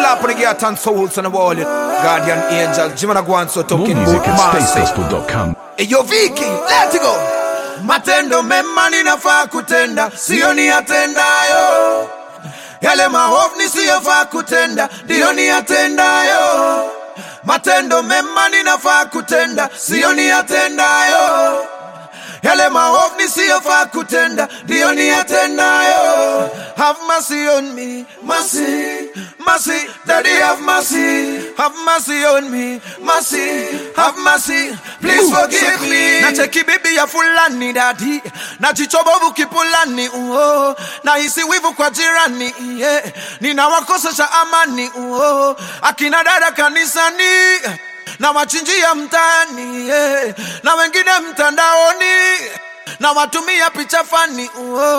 up on the gate and souls on the wall. Guardian angel, Jimana Guan so talking music book at master. spacegospel.com. Hey, yo Viki, let it go. Matendo mema ninafaa kutenda, sio ni atendayo. Yale maovu nisiyofaa kutenda, ndio ni atendayo. Matendo mema ninafaa kutenda, sio ni atendayo. Yale maovu nisiyofaa kutenda, ndio ni atendayo. Have mercy on me, mercy, mercy, Daddy have mercy. Have mercy on me, mercy, have mercy, please forgive me. Na cheki bibi ya fulani daddy, na chichobovu kipulani na isi wivu kwa jirani ninawakosesha amani akina dada kanisani na machinjia mtaani na wengine mtandaoni na watumia picha fani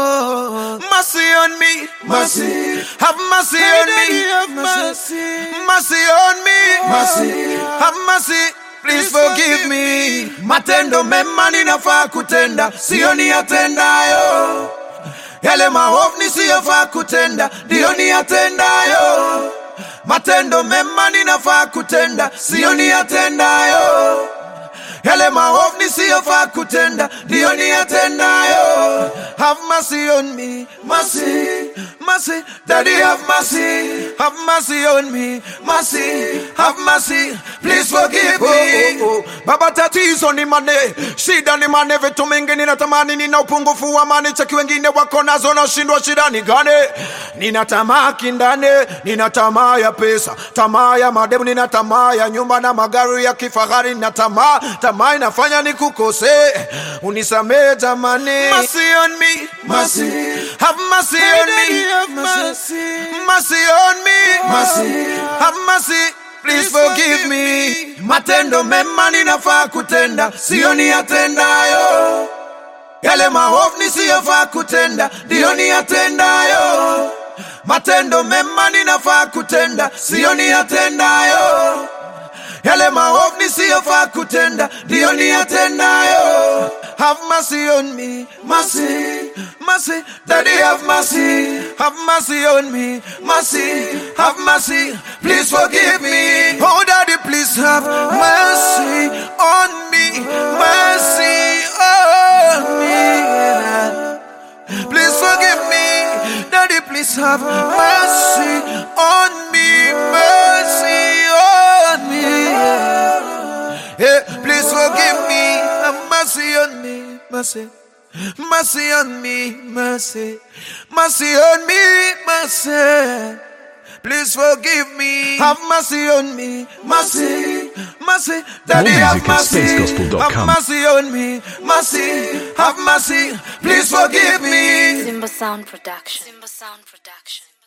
mercy on me, mercy, have mercy on me, mercy on me, mercy, have mercy, please forgive me. Matendo mema ninafaa kutenda, sio ni atendayo. Yale maovu nisiyofaa kutenda, ndio ni atendayo. Matendo mema ninafaa kutenda, sio ni atendayo. Yale maovu nisiyofaa kutenda, ndio ni atendayo. Have mercy on me, mercy, mercy, Daddy have mercy. Have mercy on me, mercy, have mercy, please forgive me. Baba tatizo ni mane, shida ni mane, vitu mingi ninatamani, nina upungufu wa mani, cheki wengine wako nazo na shindwa, shida ni gane. Nina tamaa kindane, nina tamaa ya pesa, tamaa ya mademu, nina tamaa ya nyumba na magari ya kifahari, nina tamaa inafanya nikukose, unisamee jamani. Mercy on me, mercy, have mercy on me, mercy on me, mercy, have mercy, please forgive me. Matendo mema ninafaa kutenda, sio ni atendayo. Yale maovu nisiyofaa kutenda, ndio ni atendayo. Matendo mema ninafaa kutenda, sio ni atendayo. Yale maovu nisiyofaa kutenda, ndio ni atendayo. Have mercy on me, mercy, mercy, Daddy have mercy. Have mercy on me, mercy, have mercy, please forgive me. Oh Daddy, please have mercy on me, mercy on me. Please forgive me, Daddy, please have mercy on me, mercy on me. Hey, please forgive me, have mercy on me, mercy, mercy on me, mercy, mercy on me, mercy. Please forgive me, have mercy on me, mercy, mercy, Daddy have mercy. Have mercy on me, mercy, have mercy, please forgive me. Simba Sound Production. Simba Sound Production.